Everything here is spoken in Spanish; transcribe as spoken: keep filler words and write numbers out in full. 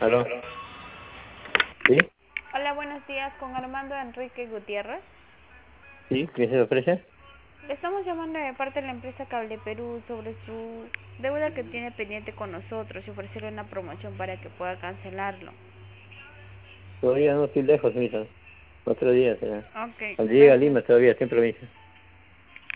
¿Aló? ¿Sí? Hola, buenos días, con Armando Enrique Gutiérrez. ¿Sí? ¿Qué se ofrece? Le estamos llamando de parte de la empresa Cable Perú sobre su deuda que tiene pendiente con nosotros y ofrecerle una promoción para que pueda cancelarlo. Todavía no estoy lejos, misa. Otro día será. Ok, Cuando llegue a gracias. Lima todavía, siempre lo mismo.